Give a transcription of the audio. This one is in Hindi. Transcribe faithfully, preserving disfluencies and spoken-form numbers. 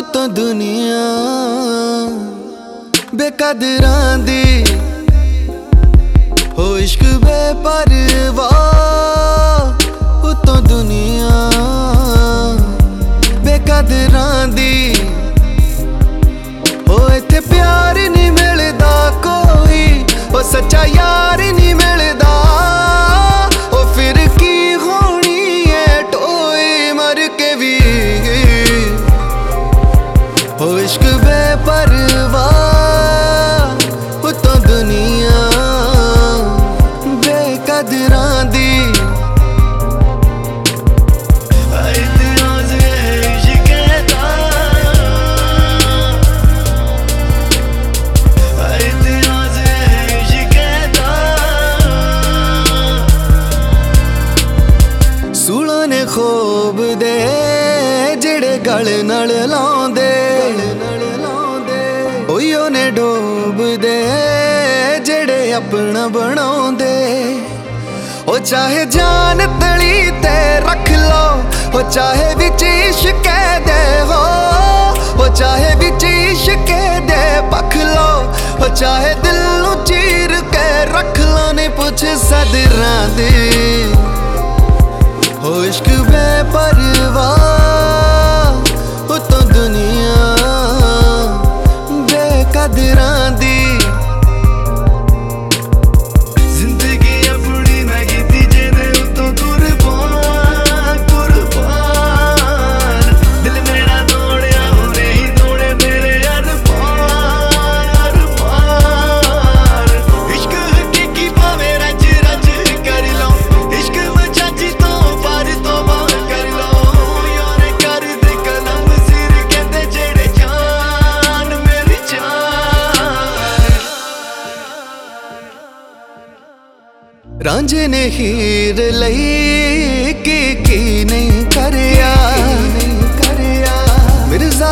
उतों दुनिया बेकदरां दी हो इश्क बेपरवाह। उतों दुनिया बेकदरां दी हो इत्थे प्यार नहीं मिलदा कोई, ओ सच्चा यार नहीं मिलदा। ओ फिर की होनी है टोई मर के भी हो इश्क बेपरवाह। उतों दुनिया बेकदरां दी सूलां ने खूब दे जेड़े गल नाल लाउंदे, ओहियो ने डोब दे जेड़े अपना बनाउंदे। ओ चाहे जान तली ते रख लो, ओ चाहे विच इश्क दे हो, ओ चाहे विच इश्क दे पख लो, ओ चाहे दिल नूं चीर के रख लो। नहीं पुछ सदरां दी हो इश्क बेपरवाह। उतों दुनिया बेकदरां दी जिंदगी अपनी मैं कीती जेदे उतों कुर्बान कुर्बान। दिल मेरा दौड़िया होरे ही दौड़े मेरे अरमान अरमान। इश्क हकीकी भावे रज रज कर लो, इश्क मचाची तो पार तो बाहर कर लो। यार कर दे कलम सिर कहते जेड़े जान मेरी जान। रांझे ने हीर लई